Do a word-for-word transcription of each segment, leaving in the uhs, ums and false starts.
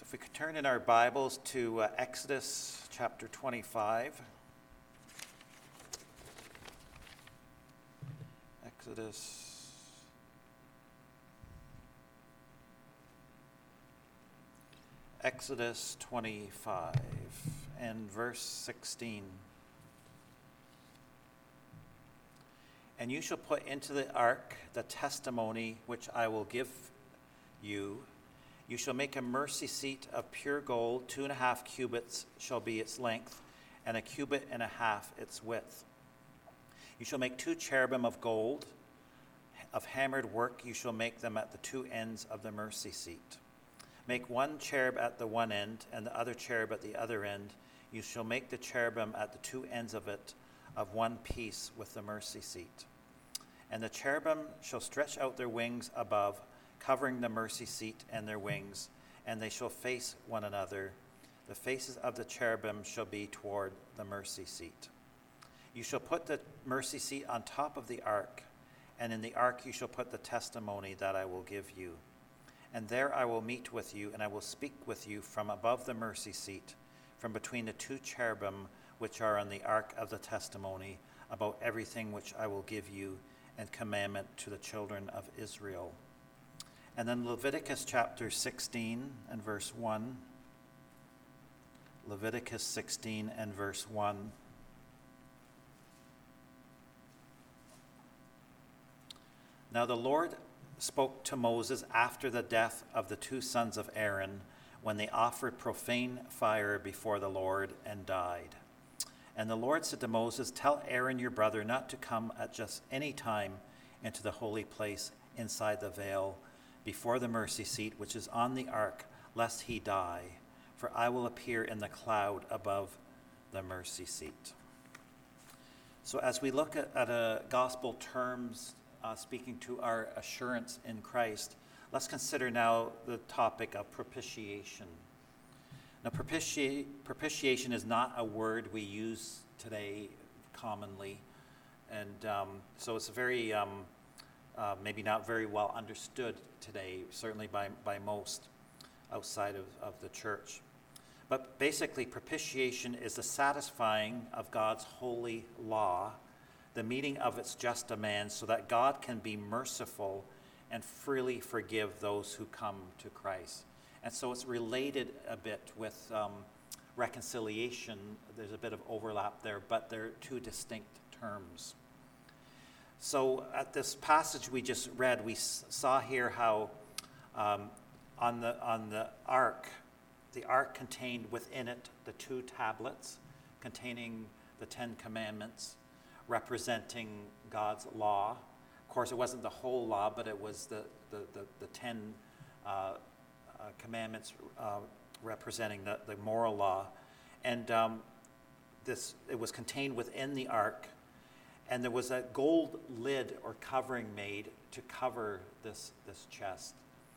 If we could turn in our Bibles to uh, Exodus chapter twenty-five. Exodus. Exodus twenty-five and verse sixteen. And you shall put into the ark the testimony which I will give you. You shall make a mercy seat of pure gold, two and a half cubits shall be its length, and a cubit and a half its width. You shall make two cherubim of gold, of hammered work you shall make them at the two ends of the mercy seat. Make one cherub at the one end, and the other cherub at the other end. You shall make the cherubim at the two ends of it of one piece with the mercy seat. And the cherubim shall stretch out their wings above, covering the mercy seat and their wings, and they shall face one another. The faces of the cherubim shall be toward the mercy seat. You shall put the mercy seat on top of the ark, and in the ark you shall put the testimony that I will give you. And there I will meet with you, and I will speak with you from above the mercy seat, from between the two cherubim which are on the ark of the testimony, about everything which I will give you and commandment to the children of Israel. And then Leviticus chapter sixteen and verse one. Leviticus sixteen and verse one. Now the Lord spoke to Moses after the death of the two sons of Aaron, when they offered profane fire before the Lord and died. And the Lord said to Moses, tell Aaron your brother not to come at just any time into the holy place inside the veil, before the mercy seat which is on the ark, lest he die, for I will appear in the cloud above the mercy seat. So as we look at, at a gospel terms uh, speaking to our assurance in Christ, let's consider now the topic of propitiation. Now propiti- propitiation is not a word we use today commonly, and um, so it's a very um, Uh, maybe not very well understood today, certainly by, by most outside of, of the church. But basically, propitiation is the satisfying of God's holy law, the meeting of its just demands, so that God can be merciful and freely forgive those who come to Christ. And so it's related a bit with um, reconciliation. There's a bit of overlap there, but they're two distinct terms. So at this passage we just read, we s- saw here how um, on the on the ark, the ark contained within it the two tablets containing the Ten Commandments, representing God's law. Of course, it wasn't the whole law, but it was the the the, the ten uh, uh, commandments uh, representing the, the moral law, and um, this it was contained within the ark. And there was a gold lid or covering made to cover this, this chest.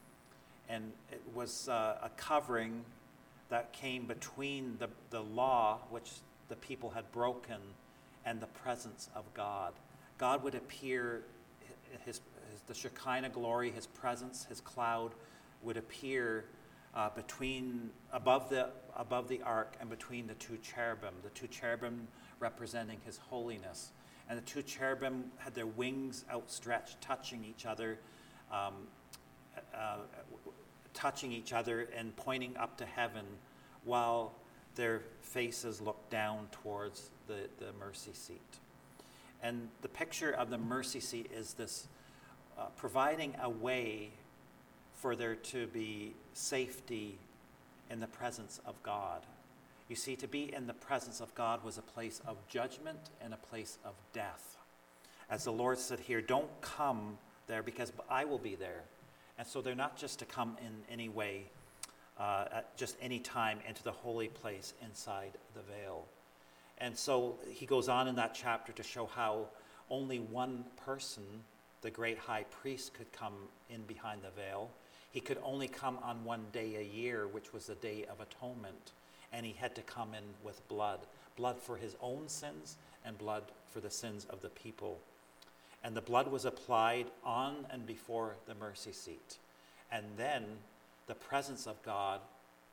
And it was uh, a covering that came between the, the law, which the people had broken, and the presence of God. God would appear, his, his the Shekinah glory, his presence, his cloud would appear uh, between, above the, above the ark and between the two cherubim, the two cherubim representing his holiness. And the two cherubim had their wings outstretched, touching each other, um, uh, touching each other and pointing up to heaven, while their faces looked down towards the, the mercy seat. And the picture of the mercy seat is this, uh, providing a way for there to be safety in the presence of God. You see, to be in the presence of God was a place of judgment and a place of death. As the Lord said here, don't come there because I will be there. And so they're not just to come in any way, uh, at just any time into the holy place inside the veil. And so he goes on in that chapter to show how only one person, the great high priest, could come in behind the veil. He could only come on one day a year, which was the Day of Atonement. And he had to come in with blood, blood for his own sins and blood for the sins of the people. And the blood was applied on and before the mercy seat. And then the presence of God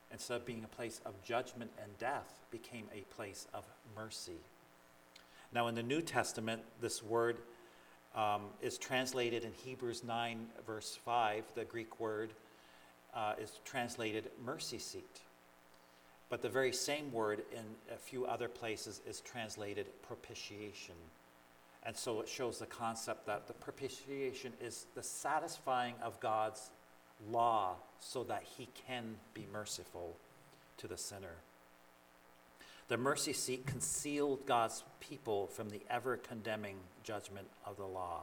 instead of being a place of judgment and death, became a place of mercy. Now in the New Testament, this word um, is translated in Hebrews nine verse five. The Greek word uh, is translated mercy seat. But the very same word in a few other places is translated propitiation. And so it shows the concept that the propitiation is the satisfying of God's law so that he can be merciful to the sinner. The mercy seat concealed God's people from the ever-condemning judgment of the law.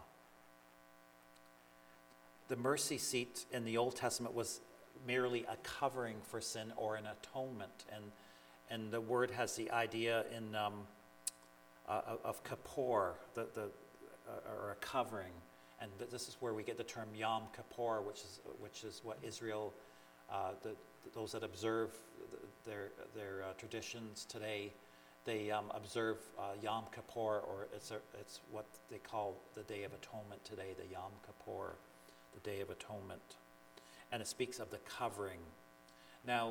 The mercy seat in the Old Testament was merely a covering for sin or an atonement. And, and the word has the idea in um, uh, of kippur, the, the, uh, or a covering. And this is where we get the term Yom Kippur, which is which is what Israel, uh, the, those that observe their their uh, traditions today, they um, observe uh, Yom Kippur, or it's a, it's what they call the Day of Atonement today, the Yom Kippur, the Day of Atonement, and it speaks of the covering. Now,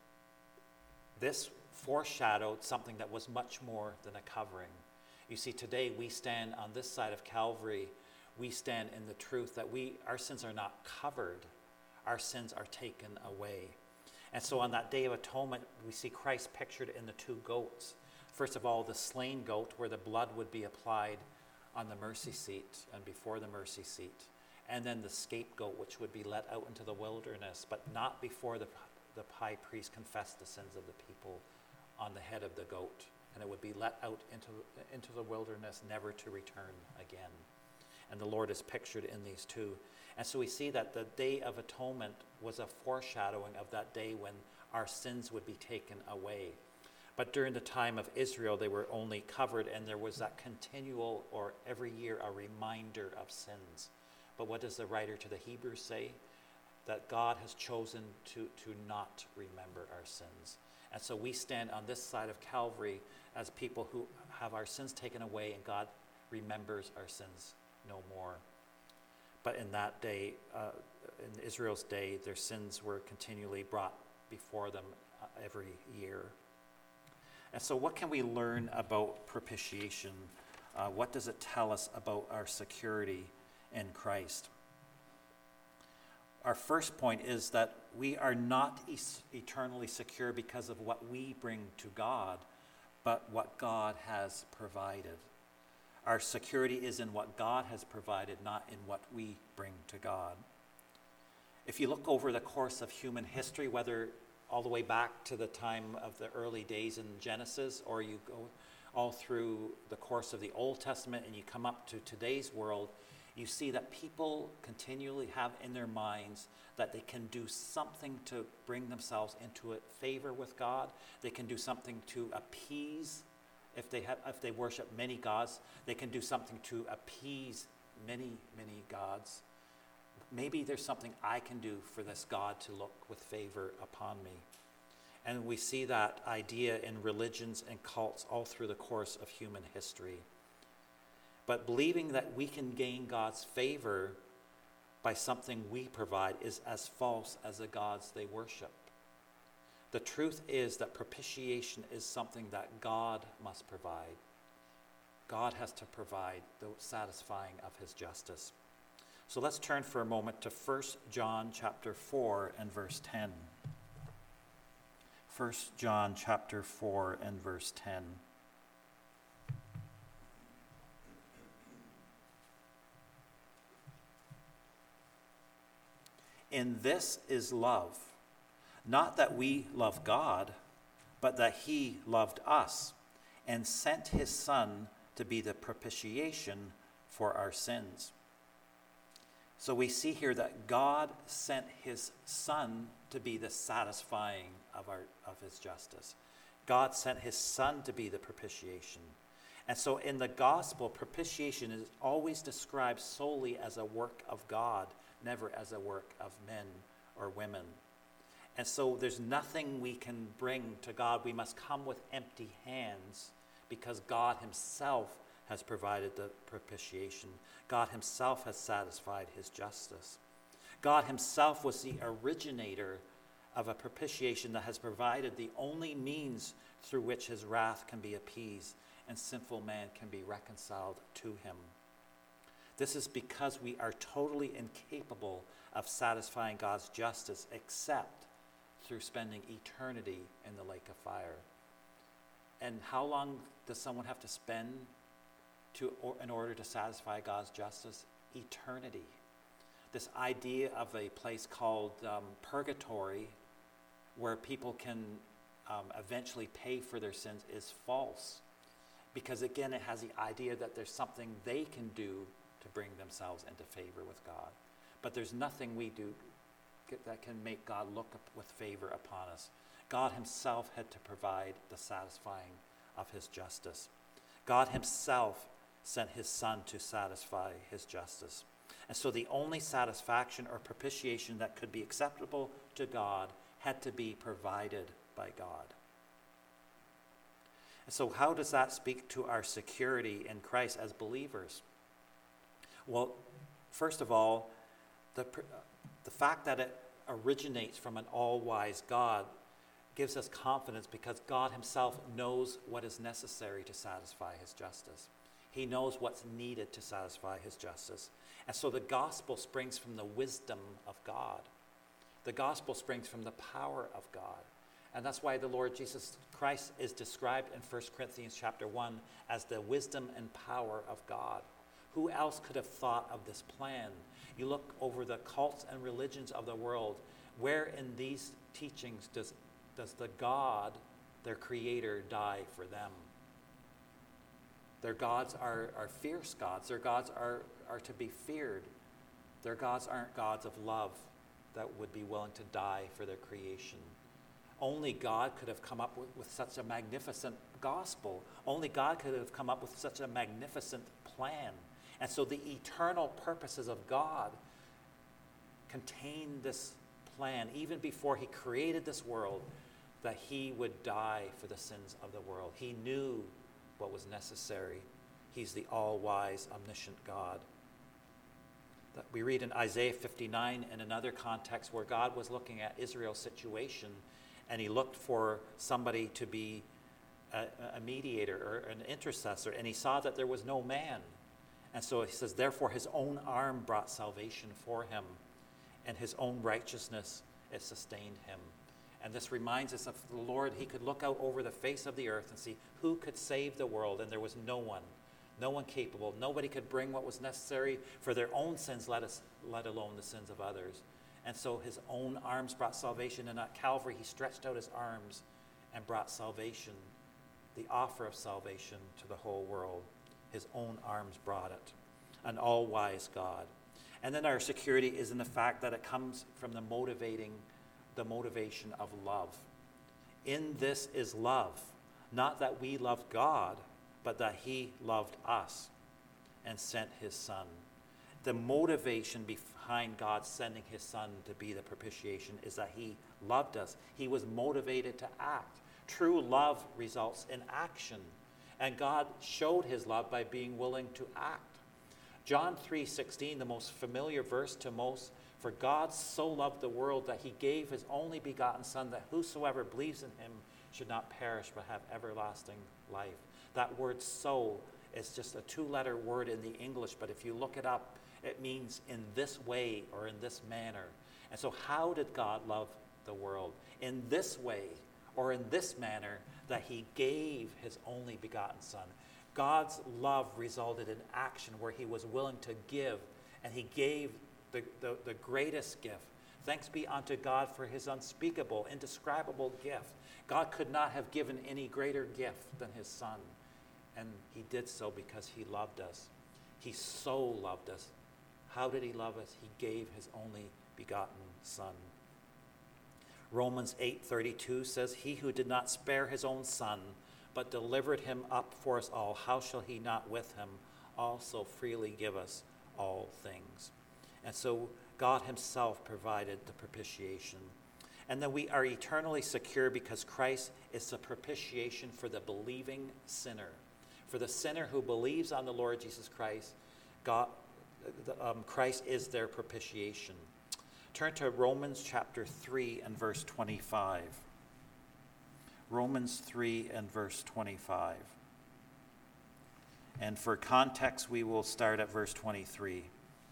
this foreshadowed something that was much more than a covering. You see, today we stand on this side of Calvary. We stand in the truth that we our sins are not covered. Our sins are taken away. And so on that Day of Atonement, we see Christ pictured in the two goats. First of all, the slain goat, where the blood would be applied on the mercy seat and before the mercy seat. And then the scapegoat, which would be let out into the wilderness, but not before the, the high priest confessed the sins of the people on the head of the goat. And it would be let out into, into the wilderness, never to return again. And the Lord is pictured in these two. And so we see that the Day of Atonement was a foreshadowing of that day when our sins would be taken away. But during the time of Israel, they were only covered, and there was that continual, or every year, a reminder of sins. But what does the writer to the Hebrews say? That God has chosen to, to not remember our sins. And so we stand on this side of Calvary as people who have our sins taken away, and God remembers our sins no more. But in that day, uh, in Israel's day, their sins were continually brought before them uh, every year. And so what can we learn about propitiation? Uh, what does it tell us about our security in Christ? Our first point is that we are not e- eternally secure because of what we bring to God, but what God has provided. Our security is in what God has provided, not in what we bring to God. If you look over the course of human history, whether all the way back to the time of the early days in Genesis, or you go all through the course of the Old Testament and you come up to today's world, you see that people continually have in their minds that they can do something to bring themselves into a favor with God. They can do something to appease. If they have, if they worship many gods, they can do something to appease many, many gods. Maybe there's something I can do for this God to look with favor upon me. And we see that idea in religions and cults all through the course of human history. But believing that we can gain God's favor by something we provide is as false as the gods they worship. The truth is that propitiation is something that God must provide. God has to provide the satisfying of his justice. So let's turn for a moment to First John chapter four and verse ten. First John chapter four and verse ten. In this is love, not that we love God, but that he loved us and sent his Son to be the propitiation for our sins. So we see here that God sent his Son to be the satisfying of our of his justice. God sent his Son to be the propitiation. And so in the gospel, propitiation is always described solely as a work of God, never as a work of men or women. And so there's nothing we can bring to God. We must come with empty hands because God himself has provided the propitiation. God himself has satisfied his justice. God himself was the originator of a propitiation that has provided the only means through which his wrath can be appeased and sinful man can be reconciled to him. This is because we are totally incapable of satisfying God's justice except through spending eternity in the lake of fire. And how long does someone have to spend to, or, in order to satisfy God's justice? Eternity. This idea of a place called um, purgatory, where people can um, eventually pay for their sins, is false. Because again, it has the idea that there's something they can do to bring themselves into favor with God. But there's nothing we do that can make God look up with favor upon us. God himself had to provide the satisfying of his justice. God himself sent his son to satisfy his justice. And so the only satisfaction or propitiation that could be acceptable to God had to be provided by God. And so how does that speak to our security in Christ as believers? Well, first of all, the, the fact that it originates from an all-wise God gives us confidence because God himself knows what is necessary to satisfy his justice. He knows what's needed to satisfy his justice. And so the gospel springs from the wisdom of God. The gospel springs from the power of God. And that's why the Lord Jesus Christ is described in First Corinthians chapter one as the wisdom and power of God. Who else could have thought of this plan? You look over the cults and religions of the world. Where in these teachings does, does the God, their creator, die for them? Their gods are, are fierce gods. Their gods are, are to be feared. Their gods aren't gods of love that would be willing to die for their creation. Only God could have come up with, with such a magnificent gospel. Only God could have come up with such a magnificent plan. And so the eternal purposes of God contain this plan, even before he created this world, that he would die for the sins of the world. He knew what was necessary. He's the all-wise, omniscient God. That we read in Isaiah fifty-nine in another context where God was looking at Israel's situation, and he looked for somebody to be a, a mediator or an intercessor, and he saw that there was no man. And so he says, therefore his own arm brought salvation for him, and his own righteousness it sustained him. And this reminds us of the Lord. He could look out over the face of the earth and see who could save the world, and there was no one, no one capable. Nobody could bring what was necessary for their own sins, let us, let alone the sins of others. And so his own arms brought salvation, and at Calvary he stretched out his arms and brought salvation, the offer of salvation to the whole world. His own arms brought it, an all-wise God. And then our security is in the fact that it comes from the motivating, the motivation of love. In this is love, not that we loved God, but that he loved us and sent his son. The motivation behind God sending his son to be the propitiation is that he loved us. He was motivated to act. True love results in action. And God showed his love by being willing to act. John three sixteen, the most familiar verse to most, for God so loved the world that he gave his only begotten son, that whosoever believes in him should not perish but have everlasting life. That word so is just a two-letter word in the English, but if you look it up, it means in this way or in this manner. And so how did God love the world? In this way or in this manner, that he gave his only begotten son. God's love resulted in action where he was willing to give, and he gave the, the, the greatest gift. Thanks be unto God for his unspeakable, indescribable gift. God could not have given any greater gift than his son, and he did so because he loved us. He so loved us. How did he love us? He gave his only begotten son. Romans eight thirty-two says, he who did not spare his own son, but delivered him up for us all, how shall he not with him also freely give us all things? And so God himself provided the propitiation. And then we are eternally secure because Christ is the propitiation for the believing sinner. For the sinner who believes on the Lord Jesus Christ, God, um, Christ is their propitiation. Turn to Romans chapter three and verse twenty-five. Romans three and verse twenty-five. And for context, we will start at verse twenty-three.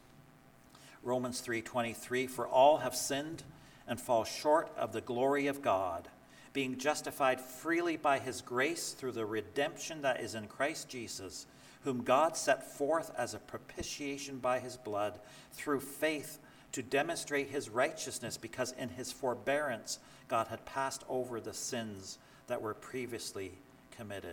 Romans three twenty-three, for all have sinned and fall short of the glory of God, being justified freely by his grace through the redemption that is in Christ Jesus, whom God set forth as a propitiation by his blood through faith to demonstrate his righteousness, because in his forbearance God had passed over the sins that were previously committed.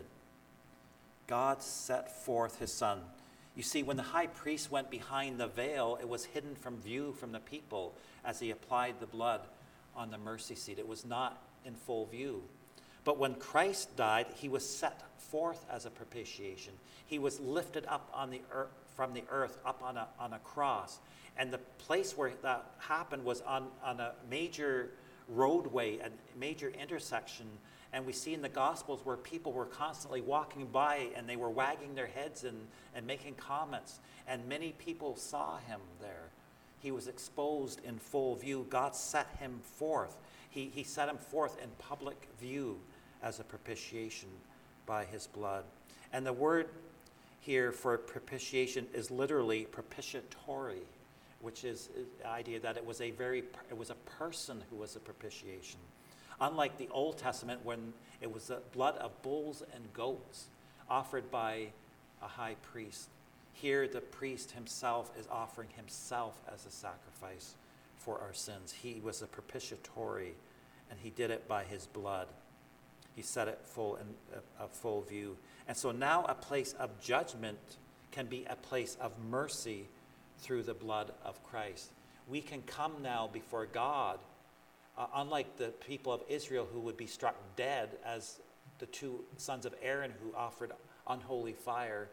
God set forth his Son. You see, when the high priest went behind the veil, it was hidden from view from the people as he applied the blood on the mercy seat. It was not in full view. But when Christ died, he was set forth as a propitiation. He was lifted up on the earth, from the earth up on a, on a cross. And the place where that happened was on, on a major roadway, a major intersection. And we see in the Gospels where people were constantly walking by and they were wagging their heads and, and making comments. And many people saw him there. He was exposed in full view. God set him forth. He, he set him forth in public view as a propitiation by his blood. And the word here for propitiation is literally propitiatory, which is the idea that it was a very it was a person who was a propitiation. Unlike the Old Testament, when it was the blood of bulls and goats offered by a high priest, here the priest himself is offering himself as a sacrifice for our sins. He was a propitiatory, and he did it by his blood. He set it full in a, a full view. And so now a place of judgment can be a place of mercy through the blood of Christ. We can come now before God, uh, unlike the people of Israel who would be struck dead as the two sons of Aaron who offered unholy fire.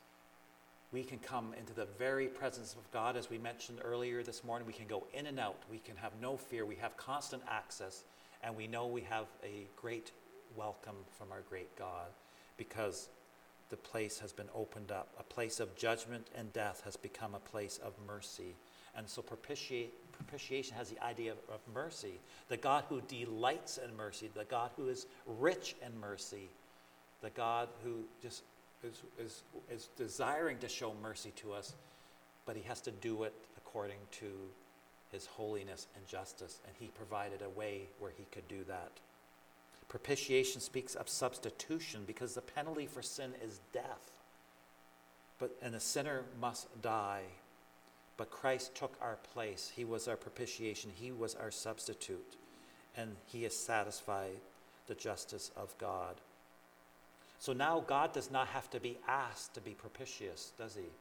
We can come into the very presence of God, as we mentioned earlier this morning. We can go in and out. We can have no fear. We have constant access, and we know we have a great welcome from our great God, because the place has been opened up. A place of judgment and death has become a place of mercy. And so propitiate, propitiation has the idea of, of mercy. The God who delights in mercy, the God who is rich in mercy, the God who just is, is, is desiring to show mercy to us, but he has to do it according to his holiness and justice. And he provided a way where he could do that. Propitiation speaks of substitution, because the penalty for sin is death. But and the sinner must die. But Christ took our place. He was our propitiation. He was our substitute. And he has satisfied the justice of God. So now God does not have to be asked to be propitious, does he?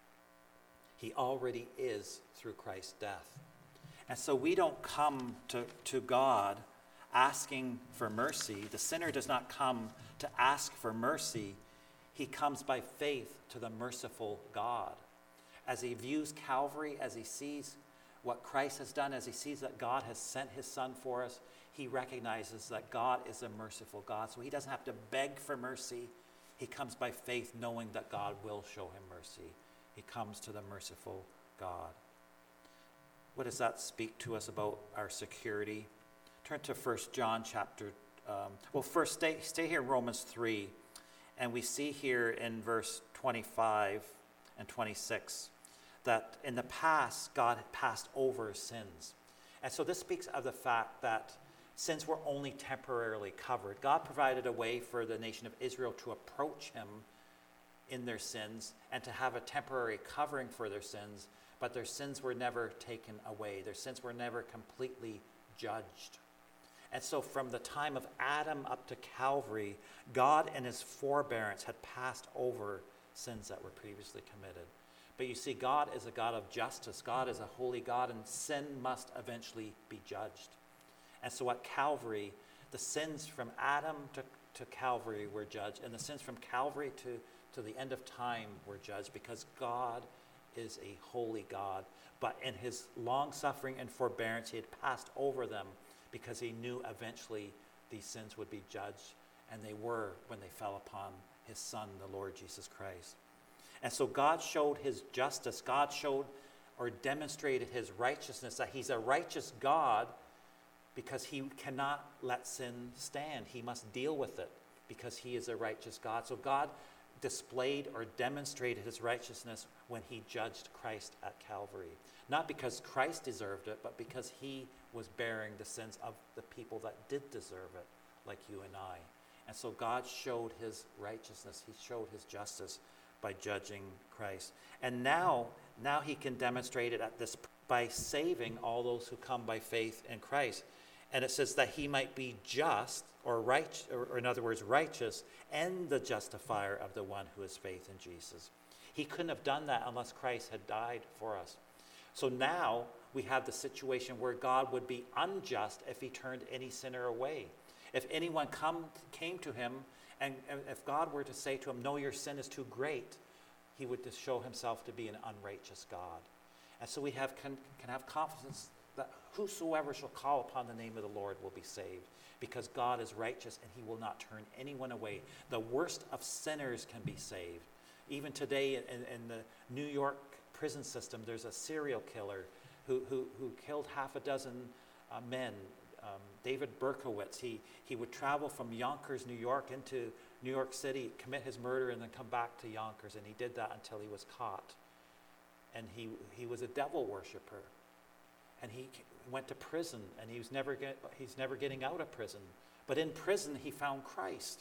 He already is through Christ's death. And so we don't come to, to God asking for mercy. The sinner does not come to ask for mercy. He comes by faith to the merciful God. As he views Calvary, as he sees what Christ has done, as he sees that God has sent his Son for us, he recognizes that God is a merciful God. So he doesn't have to beg for mercy. He comes by faith, knowing that God will show him mercy. He comes to the merciful God. What does that speak to us about our security? Turn to First John chapter, um, well, first stay, stay here in Romans three, and we see here in verse twenty-five and twenty-six that in the past, God had passed over sins. And so this speaks of the fact that sins were only temporarily covered. God provided a way for the nation of Israel to approach him in their sins and to have a temporary covering for their sins, but their sins were never taken away. Their sins were never completely judged. And so from the time of Adam up to Calvary, God in his forbearance had passed over sins that were previously committed. But you see, God is a God of justice. God is a holy God, and sin must eventually be judged. And so at Calvary, the sins from Adam to, to Calvary were judged, and the sins from Calvary to, to the end of time were judged, because God is a holy God. But in his long suffering and forbearance, he had passed over them, because he knew eventually these sins would be judged, and they were when they fell upon his Son, the Lord Jesus Christ. And so God showed his justice. God showed or demonstrated his righteousness, that he's a righteous God because he cannot let sin stand. He must deal with it because he is a righteous God. So God displayed or demonstrated his righteousness when he judged Christ at Calvary. Not because Christ deserved it, but because he was bearing the sins of the people that did deserve it, like you and I. And so God showed his righteousness. He showed his justice by judging Christ. And now, now he can demonstrate it at this by saving all those who come by faith in Christ. And it says that he might be just, or right, or, or in other words, righteous, and the justifier of the one who has faith in Jesus. He couldn't have done that unless Christ had died for us. So now we have the situation where God would be unjust if he turned any sinner away. If anyone come, came to him, and if God were to say to him, no, your sin is too great, he would just show himself to be an unrighteous God. And so we have can, can have confidence that whosoever shall call upon the name of the Lord will be saved, because God is righteous and he will not turn anyone away. The worst of sinners can be saved. Even today in, in the New York prison system, there's a serial killer who, who, who killed half a dozen uh, men. Um, David Berkowitz, he, he would travel from Yonkers, New York, into New York City, commit his murder, and then come back to Yonkers. And he did that until he was caught. And he, he was a devil worshiper. And he went to prison, and he was never get, he's never getting out of prison. But in prison, he found Christ.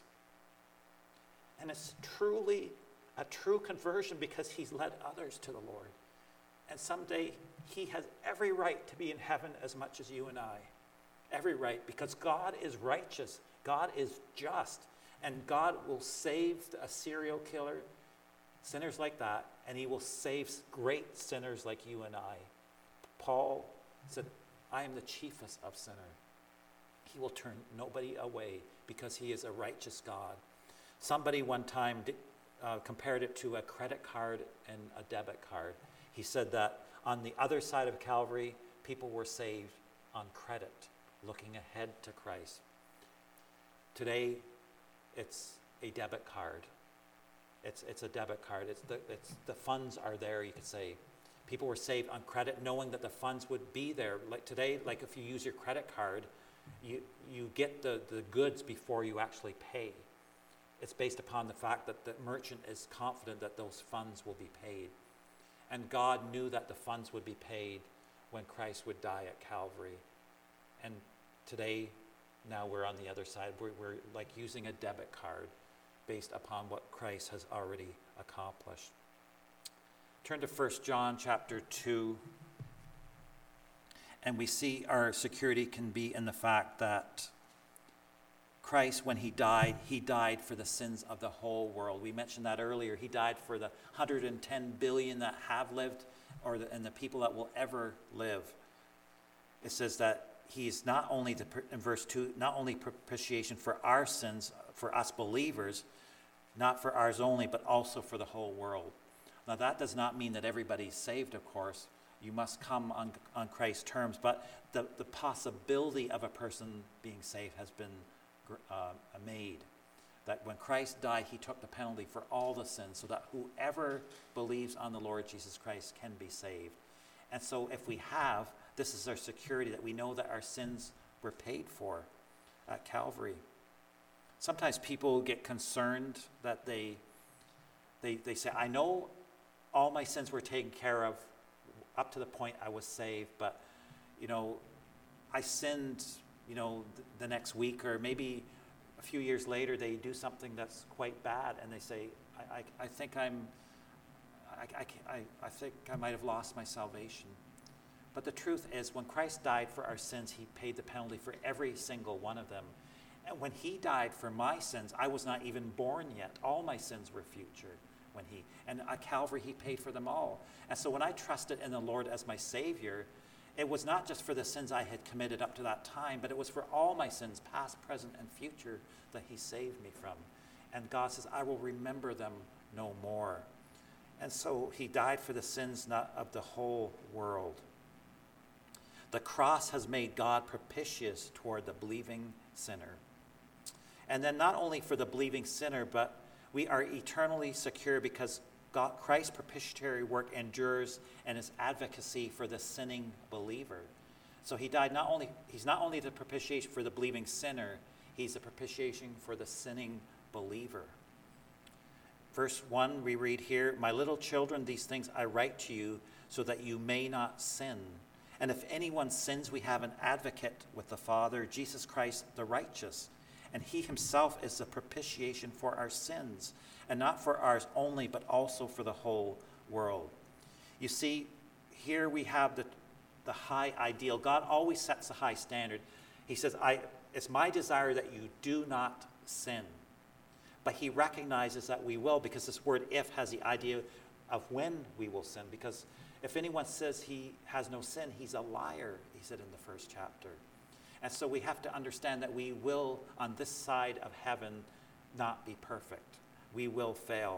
And it's truly a true conversion because he's led others to the Lord. And someday, he has every right to be in heaven as much as you and I. Every right, because God is righteous. God is just. And God will save a serial killer, sinners like that, and he will save great sinners like you and I. Paul said, I am the chiefest of sinners. He will turn nobody away because he is a righteous God. Somebody one time did, uh, compared it to a credit card and a debit card. He said that on the other side of Calvary, people were saved on credit, looking ahead to Christ. Today, it's a debit card. It's it's a debit card. It's the it's the funds are there, you could say. People were saved on credit, knowing that the funds would be there. Like today, like if you use your credit card, you you get the, the goods before you actually pay. It's based upon the fact that the merchant is confident that those funds will be paid. And God knew that the funds would be paid when Christ would die at Calvary. And today, now we're on the other side. We're, we're like using a debit card based upon what Christ has already accomplished. Turn to First John chapter two. And we see our security can be in the fact that Christ, when he died, he died for the sins of the whole world. We mentioned that earlier. He died for the one hundred ten billion that have lived, or the, and the people that will ever live. It says that he's not only, the, in verse two, not only propitiation for our sins, for us believers, not for ours only, but also for the whole world. Now that does not mean that everybody's saved, of course. You must come on, on Christ's terms, but the, the possibility of a person being saved has been uh, made. That when Christ died, he took the penalty for all the sins, so that whoever believes on the Lord Jesus Christ can be saved. And so if we have, this is our security, that we know that our sins were paid for at Calvary. Sometimes people get concerned that they, they, they say, I know all my sins were taken care of up to the point I was saved, but, you know, I sinned, you know, th- the next week, or maybe a few years later they do something that's quite bad, and they say, I, I, I think I'm, I, I, I think I might have lost my salvation. But the truth is, when Christ died for our sins, he paid the penalty for every single one of them. And when he died for my sins, I was not even born yet. All my sins were future when he, and at Calvary, he paid for them all. And so when I trusted in the Lord as my Savior, it was not just for the sins I had committed up to that time, but it was for all my sins, past, present, and future, that he saved me from. And God says, I will remember them no more. And so he died for the sins not of the whole world. The cross has made God propitious toward the believing sinner. And then not only for the believing sinner, but we are eternally secure because God, Christ's propitiatory work endures and his advocacy for the sinning believer. So he died not only, he's not only the propitiation for the believing sinner, he's the propitiation for the sinning believer. Verse one, we read here, "My little children, these things I write to you so that you may not sin. And if anyone sins, we have an advocate with the Father, Jesus Christ the righteous. And he himself is the propitiation for our sins, and not for ours only, but also for the whole world." You see, here we have the, the high ideal. God always sets a high standard. He says, I, it's my desire that you do not sin. But he recognizes that we will, because this word "if" has the idea of when we will sin. Because if anyone says he has no sin, he's a liar, he said in the first chapter. And so we have to understand that we will, on this side of heaven, not be perfect. We will fail.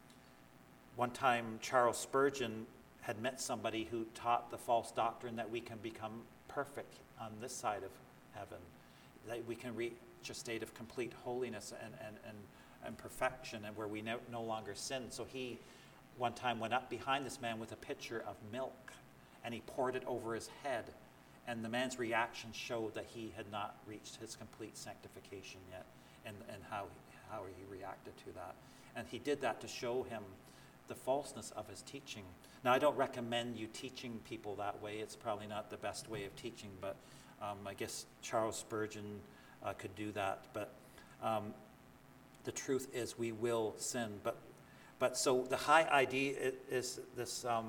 One time, Charles Spurgeon had met somebody who taught the false doctrine that we can become perfect on this side of heaven, that we can reach a state of complete holiness and, and, and, and perfection, and where we no, no longer sin. So he one time went up behind this man with a pitcher of milk, and he poured it over his head. And the man's reaction showed that he had not reached his complete sanctification yet, and, and how, how he reacted to that. And he did that to show him the falseness of his teaching. Now, I don't recommend you teaching people that way. It's probably not the best way of teaching, but um, I guess Charles Spurgeon uh, could do that. But um, the truth is we will sin. But, but so the high idea is, is this... Um,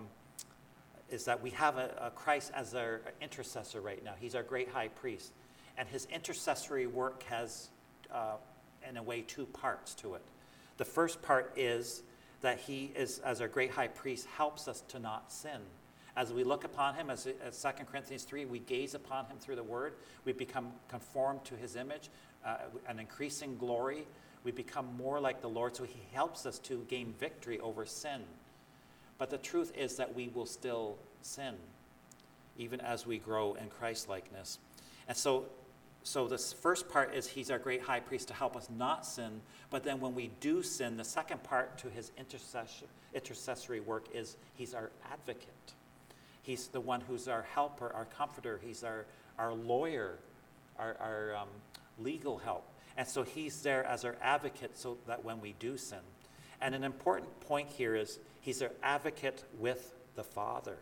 is that we have a, a Christ as our intercessor right now. He's our great high priest. And his intercessory work has, uh, in a way, two parts to it. The first part is that he is, as our great high priest, helps us to not sin. As we look upon him, as, as Second Corinthians three, we gaze upon him through the word. We become conformed to his image, uh, an increasing glory. We become more like the Lord, so he helps us to gain victory over sin. But the truth is that we will still sin, even as we grow in Christ-likeness. And so, so this first part is he's our great high priest to help us not sin. But then when we do sin, the second part to his intercession, intercessory work is he's our advocate. He's the one who's our helper, our comforter. He's our, our lawyer, our, our um, legal help. And so he's there as our advocate so that when we do sin. And an important point here is he's our advocate with the Father.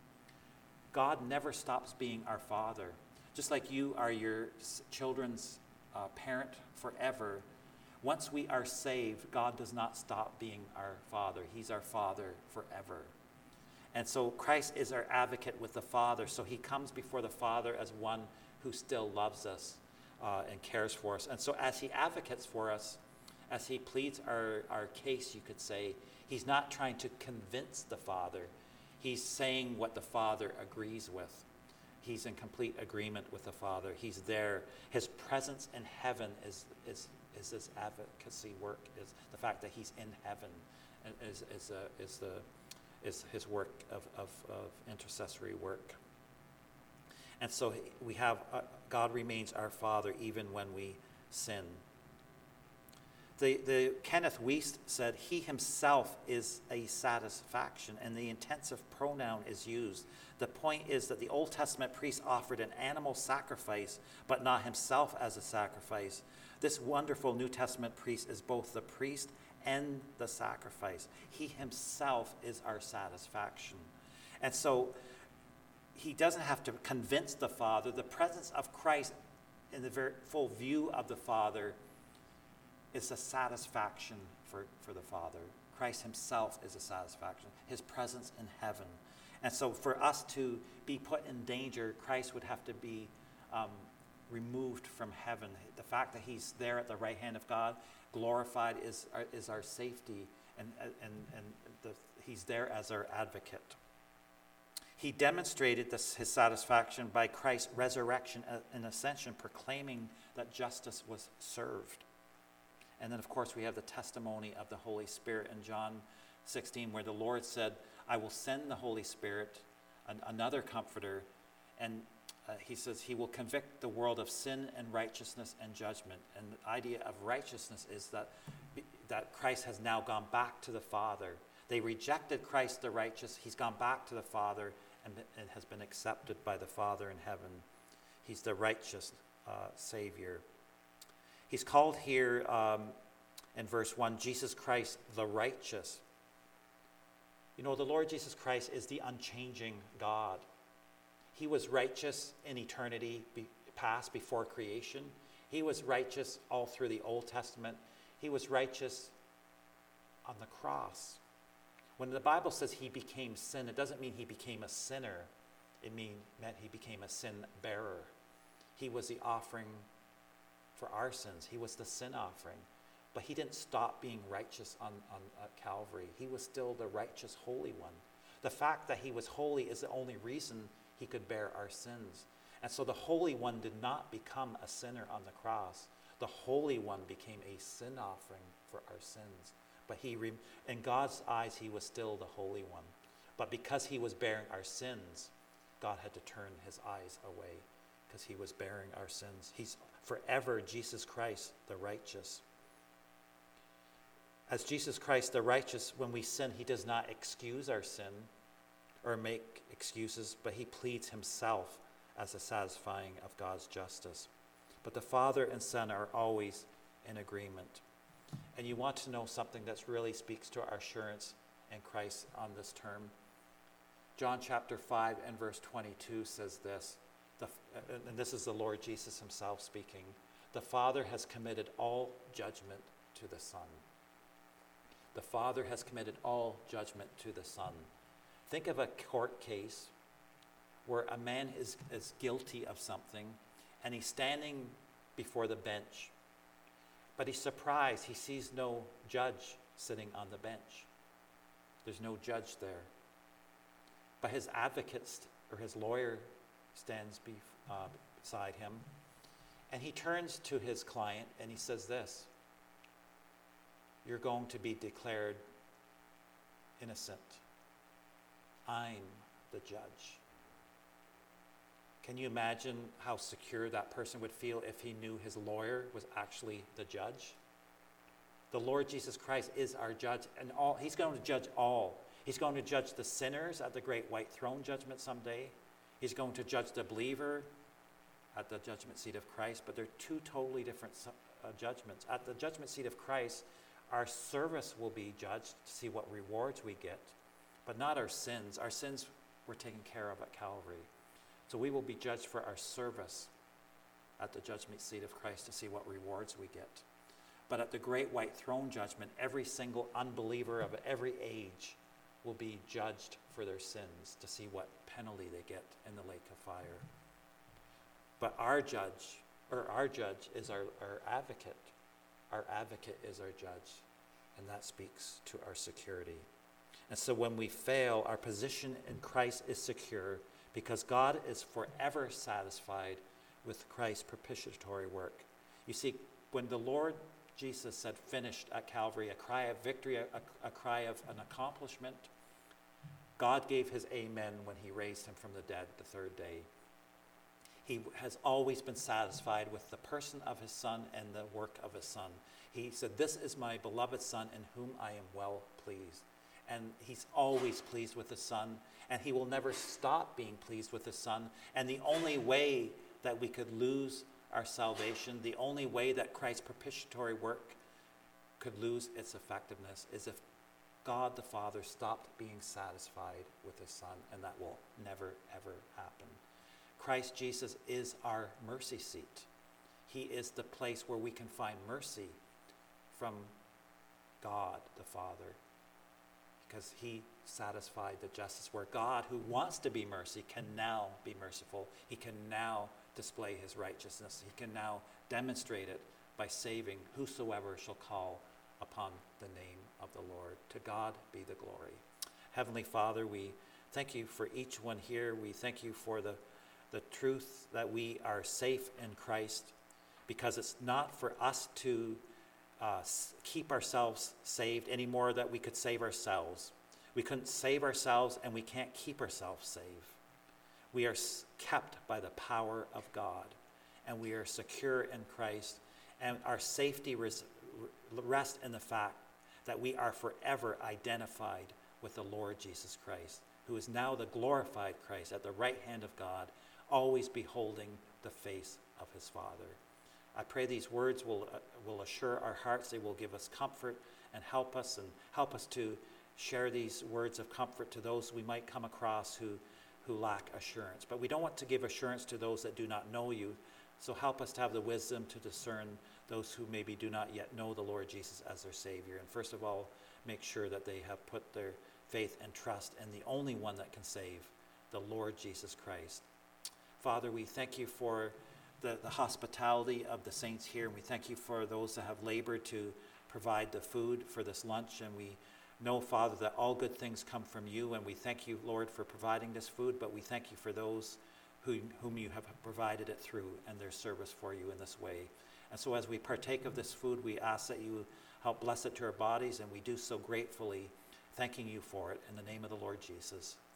God never stops being our Father. Just like you are your children's uh, parent forever, once we are saved, God does not stop being our Father. He's our Father forever. And so Christ is our advocate with the Father. So he comes before the Father as one who still loves us uh, and cares for us. And so as he advocates for us, as he pleads our, our case, you could say, he's not trying to convince the Father. He's saying what the Father agrees with. He's in complete agreement with the Father. He's there. His presence in heaven is is is his advocacy work. Is the fact that he's in heaven, and is is a, is the is his work of, of of intercessory work. And so we have uh, God remains our Father even when we sin. The, the Kenneth Wiest said, he himself is a satisfaction, and the intensive pronoun is used. The point is that the Old Testament priest offered an animal sacrifice, but not himself as a sacrifice. This wonderful New Testament priest is both the priest and the sacrifice. He himself is our satisfaction. And so he doesn't have to convince the Father. The presence of Christ in the very full view of the Father is a satisfaction for, for the Father. Christ himself is a satisfaction, his presence in heaven. And so for us to be put in danger, Christ would have to be um, removed from heaven. The fact that he's there at the right hand of God, glorified, is our, is our safety, and, and, and the, he's there as our advocate. He demonstrated this, his satisfaction by Christ's resurrection and ascension, proclaiming that justice was served. And then, of course, we have the testimony of the Holy Spirit in John sixteen, where the Lord said, I will send the Holy Spirit, an, another comforter, and uh, he says he will convict the world of sin and righteousness and judgment. And the idea of righteousness is that, that Christ has now gone back to the Father, They rejected Christ the righteous. He's gone back to the Father and, and has been accepted by the Father in heaven. He's the righteous uh, Savior. He's called here um, in verse one, Jesus Christ the righteous. You know, the Lord Jesus Christ is the unchanging God. He was righteous in eternity be, past before creation. He was righteous all through the Old Testament. He was righteous on the cross. When the Bible says he became sin, it doesn't mean he became a sinner. It mean, meant he became a sin bearer. He was the offering for our sins. He was the sin offering. But he didn't stop being righteous on, on uh, Calvary. He was still the righteous Holy One. The fact that he was holy is the only reason he could bear our sins. And so the Holy One did not become a sinner on the cross. The Holy One became a sin offering for our sins. But he, re- in God's eyes, he was still the Holy One. But because he was bearing our sins, God had to turn his eyes away because he was bearing our sins. He's forever Jesus Christ, the righteous. As Jesus Christ, the righteous, when we sin, he does not excuse our sin or make excuses, but he pleads himself as the satisfying of God's justice. But the Father and Son are always in agreement. And you want to know something that really speaks to our assurance in Christ on this term. John chapter five and verse twenty-two says this, the, and this is the Lord Jesus himself speaking. The Father has committed all judgment to the Son. The Father has committed all judgment to the Son. Think of a court case where a man is, is guilty of something and he's standing before the bench. But he's surprised. He sees no judge sitting on the bench. There's no judge there. But his advocate st- or his lawyer stands be- uh, beside him. And he turns to his client and he says this, "You're going to be declared innocent. I'm the judge." Can you imagine how secure that person would feel if he knew his lawyer was actually the judge? The Lord Jesus Christ is our judge, and all he's going to judge all. He's going to judge the sinners at the great white throne judgment someday. He's going to judge the believer at the judgment seat of Christ, but they're two totally different uh, judgments. At the judgment seat of Christ, our service will be judged to see what rewards we get, but not our sins. Our sins were taken care of at Calvary. So we will be judged for our service at the judgment seat of Christ to see what rewards we get. But at the great white throne judgment, every single unbeliever of every age will be judged for their sins to see what penalty they get in the lake of fire. But our judge, or our judge is our, our advocate. Our advocate is our judge, and that speaks to our security. And so when we fail, our position in Christ is secure, because God is forever satisfied with Christ's propitiatory work. You see, when the Lord Jesus said finished at Calvary, a cry of victory, a, a cry of an accomplishment, God gave his amen when he raised him from the dead the third day. He has always been satisfied with the person of his Son and the work of his Son. He said, "This is my beloved Son in whom I am well pleased." And he's always pleased with his Son, and he will never stop being pleased with his Son. And the only way that we could lose our salvation, the only way that Christ's propitiatory work could lose its effectiveness is if God the Father stopped being satisfied with his Son, and that will never, ever happen. Christ Jesus is our mercy seat. He is the place where we can find mercy from God the Father, because he satisfied the justice where God, who wants to be mercy, can now be merciful. He can now display his righteousness. He can now demonstrate it by saving whosoever shall call upon the name of the Lord. To God be the glory. Heavenly Father, we thank you for each one here. We thank you for the, the truth that we are safe in Christ, because it's not for us to Uh, keep ourselves saved any more that we could save ourselves. We couldn't save ourselves, and we can't keep ourselves saved. We are kept by the power of God, and we are secure in Christ, and our safety res- rests in the fact that we are forever identified with the Lord Jesus Christ, who is now the glorified Christ at the right hand of God, always beholding the face of his Father. I pray these words will, uh, will assure our hearts. They will give us comfort and help us and help us to share these words of comfort to those we might come across who, who lack assurance. But we don't want to give assurance to those that do not know you. So help us to have the wisdom to discern those who maybe do not yet know the Lord Jesus as their Savior. And first of all, make sure that they have put their faith and trust in the only one that can save, the Lord Jesus Christ. Father, we thank you for the, the hospitality of the saints here. And we thank you for those that have labored to provide the food for this lunch. And we know, Father, that all good things come from you. And we thank you, Lord, for providing this food. But we thank you for those who, whom you have provided it through and their service for you in this way. And so as we partake of this food, we ask that you help bless it to our bodies. And we do so gratefully, thanking you for it. In the name of the Lord Jesus.